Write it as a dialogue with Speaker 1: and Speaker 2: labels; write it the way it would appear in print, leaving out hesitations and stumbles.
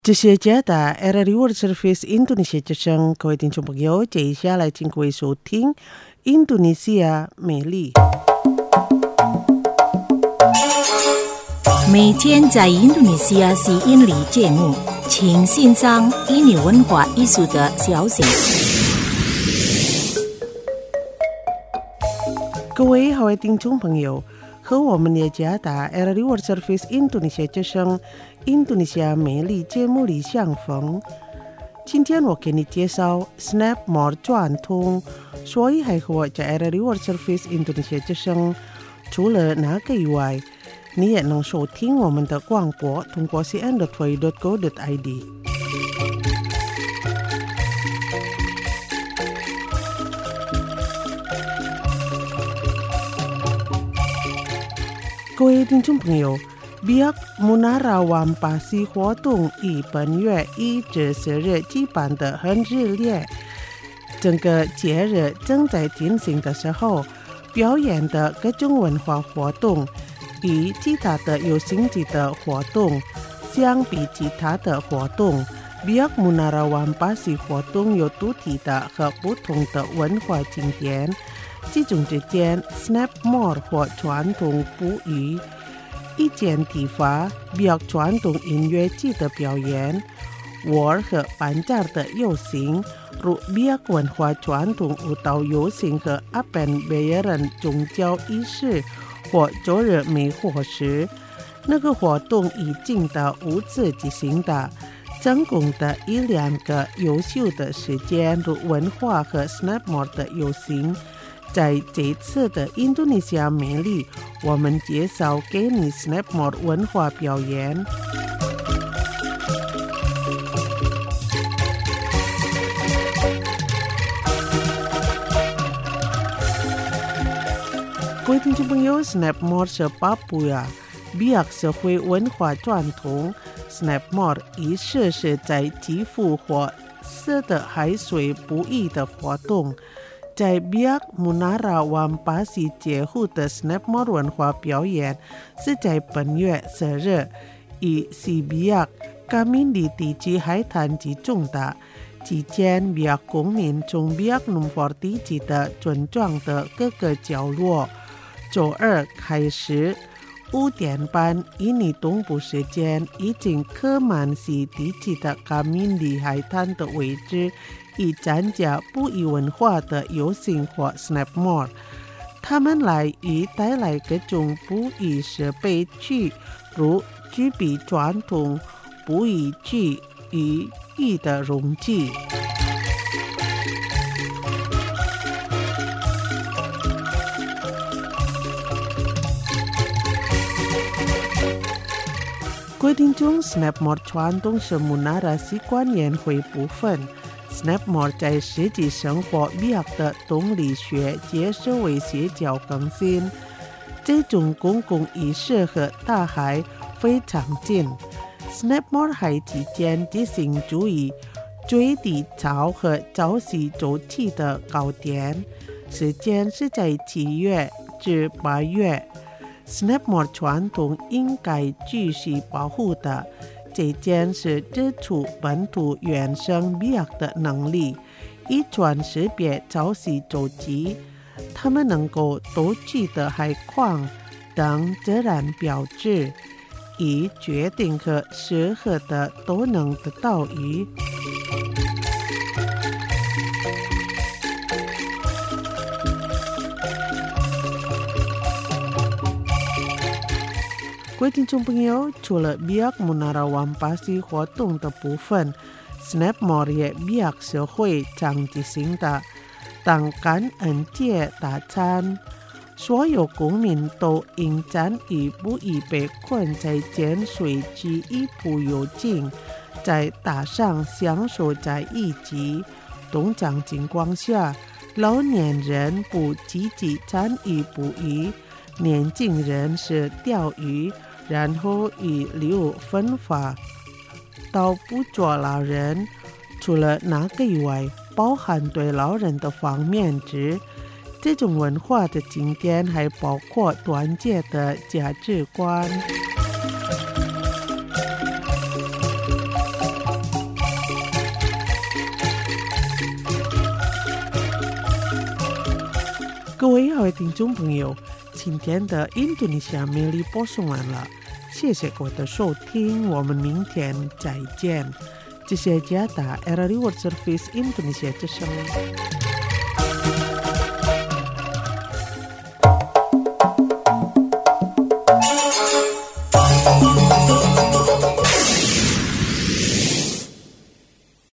Speaker 1: 这些节的 RRI World Service Indonesia 之声，各位听众朋友，接下来请各位收听印度尼西亚美丽。
Speaker 2: 每天在印度尼西亚是印尼节目，请欣赏印尼文化艺术的消息。
Speaker 1: 各位好，听众朋友，和我们的家打 RRI World Service Indonesia 之声印度尼西亚美丽节目里相逢。今天我给你介绍 Snapmore 转通，所以还和我在 RRI World Service Indonesia 之声。除了那个以外，你也能收听我们的广播，通过 cn.wy.go.id。各位听众朋友，Biak Munara Wampasi 活动以本月1至10日举办得很热烈。整个节日正在进行的时候，表演的各种文化活动与其他的有性质的活动相比，其他的活动 Biak Munara Wampasi 活动有独特的和不同的文化景点，其中之间 Snapmore 或传统捕鱼、一件体罚、Biak 传统音乐剧的表演、War 和班扎的游行，如 Biak 文化传统舞蹈游行和 Apen Bayaran 宗教仪式或周日没伙食。那个活动已经到5次举行的，总共的1-2个优秀的时间，如文化和 Snapmore 的游行。在这次的印度尼西亚美丽，我们介绍给你 Snapmore 文化表演。各位听众朋友， Snapmore 是巴布亚Biak 社会文化传统。 Snapmore 仪式是在基辅或色的海水捕鱼的活动。在 Biak Munara Wampasi 节后的 Snapmore 文化表演是在本月10日以西 Biak 加明里地区海滩集中的。期间 Biak 公民从 Biak Numfor 地区的村庄的各个角落，周二开始5点半印尼东部时间，已经科曼西地区的加明里海滩的位置以参加捕鱼文化的游行或 Snapmore。 他们来与带来各种捕鱼设备具，如具备传统捕鱼具与鱼的容器。规定中 Snapmore 传统是 Munara 习惯宴会部分。 Snapmore 在实际生活 Biak 的动力学接受为邪教更新。这种公共仪式和大海非常近。 Snapmore 海期间进行注意最低潮和潮汐周期的高点，时间是在7月至8月。Snapmore 传统应该继续保护的，这件是指出本土原生 Biak 的能力，遗传识别潮汐周期，他们能够读取的海况等自然标志，以决定和适合的都能得到鱼。各位听众朋友，除了 Biak Munara Wampasi 活动的部分， Snapmore 也 Biak 社会常举行的当感恩节大餐，所有公民都应参与，不宜被困在碱水之一不由境，在大上享受在一起。通常情况下，老年人不积极参与捕鱼，年轻人是钓鱼，然后以流分发到捕捉老人。除了那个以外，包含对老人的方面之这种文化的经典还包括团结的价值观。 各位好听众朋友，今天的印度尼西亚魅力播送完了，谢谢各位的收听，我们明天再见。这是加达 RRI World Service Indonesia 之声。